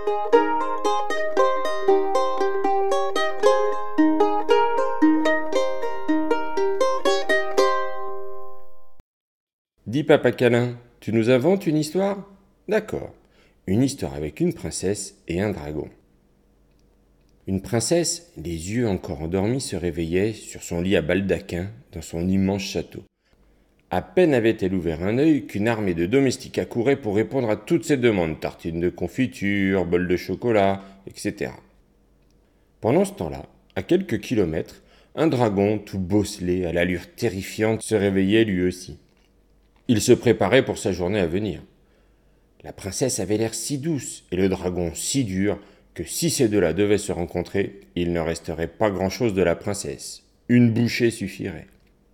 Dis Papa Câlin, tu nous inventes une histoire? D'accord, une histoire avec une princesse et un dragon. Une princesse, les yeux encore endormis, se réveillait sur son lit à baldaquin dans son immense château. À peine avait-elle ouvert un œil qu'une armée de domestiques accourait pour répondre à toutes ses demandes, tartines de confiture, bol de chocolat, etc. Pendant ce temps-là, à quelques kilomètres, un dragon tout bosselé, à l'allure terrifiante, se réveillait lui aussi. Il se préparait pour sa journée à venir. La princesse avait l'air si douce et le dragon si dur que si ces deux-là devaient se rencontrer, il ne resterait pas grand-chose de la princesse. Une bouchée suffirait.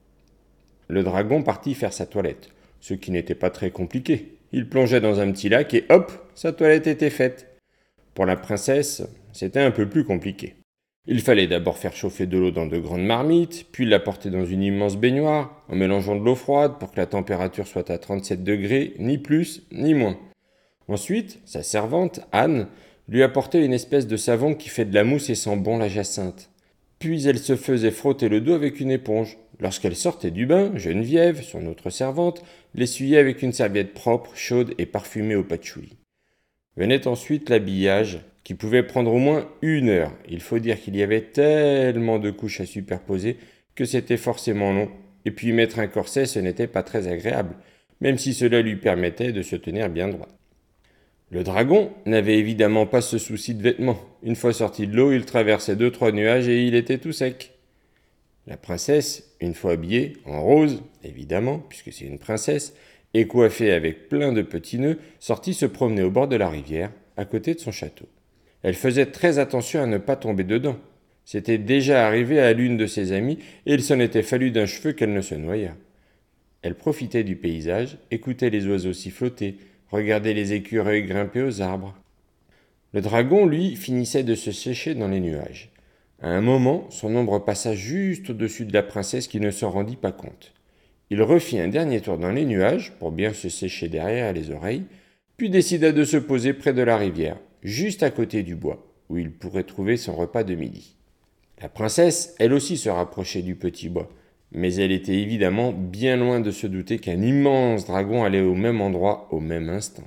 Le dragon partit faire sa toilette, ce qui n'était pas très compliqué. Il plongeait dans un petit lac et hop, sa toilette était faite. Pour la princesse, c'était un peu plus compliqué. Il fallait d'abord faire chauffer de l'eau dans de grandes marmites, puis la porter dans une immense baignoire, en mélangeant de l'eau froide pour que la température soit à 37 degrés, ni plus ni moins. Ensuite, sa servante, Anne, lui apportait une espèce de savon qui fait de la mousse et sent bon la jacinthe. Puis elle se faisait frotter le dos avec une éponge. Lorsqu'elle sortait du bain, Geneviève, son autre servante, l'essuyait avec une serviette propre, chaude et parfumée au patchouli. Venait ensuite l'habillage, qui pouvait prendre au moins 1 heure. Il faut dire qu'il y avait tellement de couches à superposer que c'était forcément long, et puis mettre un corset ce n'était pas très agréable, même si cela lui permettait de se tenir bien droit. Le dragon n'avait évidemment pas ce souci de vêtements. Une fois sorti de l'eau, il traversait 2-3 nuages et il était tout sec. La princesse, une fois habillée, en rose, évidemment, puisque c'est une princesse, et coiffée avec plein de petits nœuds, sortit se promener au bord de la rivière, à côté de son château. Elle faisait très attention à ne pas tomber dedans. C'était déjà arrivé à l'une de ses amies, et il s'en était fallu d'un cheveu qu'elle ne se noyât. Elle profitait du paysage, écoutait les oiseaux siffloter, regardait les écureuils grimper aux arbres. Le dragon, lui, finissait de se sécher dans les nuages. À un moment, son ombre passa juste au-dessus de la princesse qui ne s'en rendit pas compte. Il refit un dernier tour dans les nuages, pour bien se sécher derrière les oreilles, puis décida de se poser près de la rivière, juste à côté du bois, où il pourrait trouver son repas de midi. La princesse, elle aussi, se rapprochait du petit bois, mais elle était évidemment bien loin de se douter qu'un immense dragon allait au même endroit au même instant.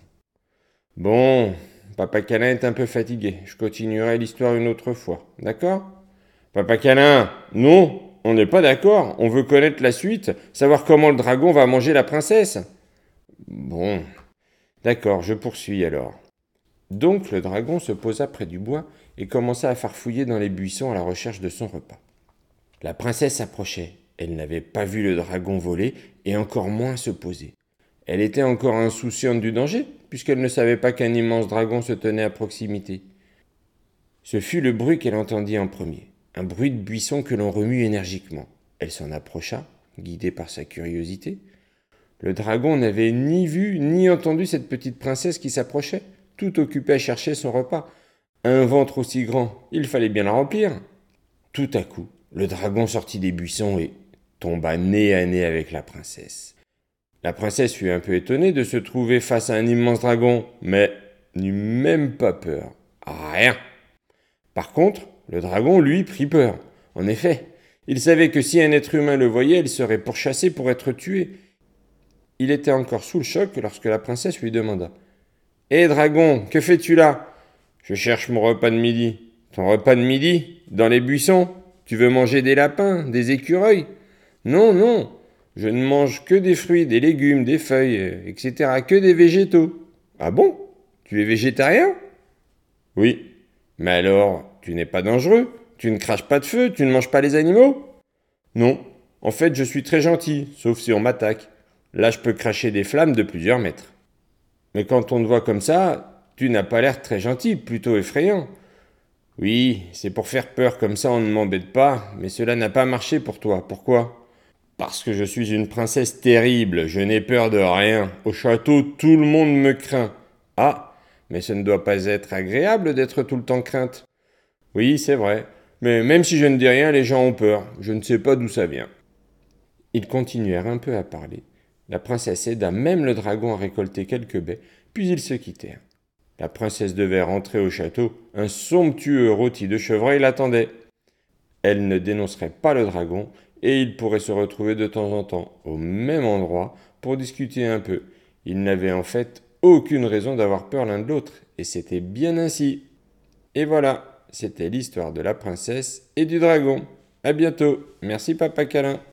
Bon, Papa Câlin est un peu fatigué, je continuerai l'histoire une autre fois, d'accord? Papa Câlin, non, on n'est pas d'accord, on veut connaître la suite, savoir comment le dragon va manger la princesse. Bon, d'accord, je poursuis alors. Donc le dragon se posa près du bois et commença à farfouiller dans les buissons à la recherche de son repas. La princesse s'approchait. Elle n'avait pas vu le dragon voler et encore moins se poser. Elle était encore insouciante du danger, puisqu'elle ne savait pas qu'un immense dragon se tenait à proximité. Ce fut le bruit qu'elle entendit en premier, un bruit de buisson que l'on remue énergiquement. Elle s'en approcha, guidée par sa curiosité. Le dragon n'avait ni vu ni entendu cette petite princesse qui s'approchait, tout occupée à chercher son repas. Un ventre aussi grand, il fallait bien la remplir. Tout à coup, le dragon sortit des buissons et tomba nez à nez avec la princesse. La princesse fut un peu étonnée de se trouver face à un immense dragon, mais n'eut même pas peur. Rien. Par contre, le dragon, lui, prit peur. En effet, il savait que si un être humain le voyait, il serait pourchassé pour être tué. Il était encore sous le choc lorsque la princesse lui demanda « Hé, dragon, que fais-tu là ?»« Je cherche mon repas de midi. »« Ton repas de midi? Dans les buissons? Tu veux manger des lapins, des écureuils ?»« Non, non, je ne mange que des fruits, des légumes, des feuilles, etc., que des végétaux. »« Ah bon? Tu es végétarien ?»« Oui. »« Mais alors, tu n'es pas dangereux? Tu ne craches pas de feu? Tu ne manges pas les animaux ?»« Non. En fait, je suis très gentil, sauf si on m'attaque. Là, je peux cracher des flammes de plusieurs mètres. » « Mais quand on te voit comme ça, tu n'as pas l'air très gentil, plutôt effrayant. »« Oui, c'est pour faire peur, comme ça on ne m'embête pas, mais cela n'a pas marché pour toi. Pourquoi ? » ?»« Parce que je suis une princesse terrible, je n'ai peur de rien. Au château, tout le monde me craint. »« Ah, mais ce ne doit pas être agréable d'être tout le temps crainte. »« Oui, c'est vrai, mais même si je ne dis rien, les gens ont peur. Je ne sais pas d'où ça vient. » Ils continuèrent un peu à parler. La princesse aida même le dragon à récolter quelques baies, puis ils se quittèrent. La princesse devait rentrer au château. Un somptueux rôti de chevreuil l'attendait. Elle ne dénoncerait pas le dragon et ils pourraient se retrouver de temps en temps au même endroit pour discuter un peu. Ils n'avaient en fait aucune raison d'avoir peur l'un de l'autre et c'était bien ainsi. Et voilà, c'était l'histoire de la princesse et du dragon. À bientôt. Merci Papa Câlin.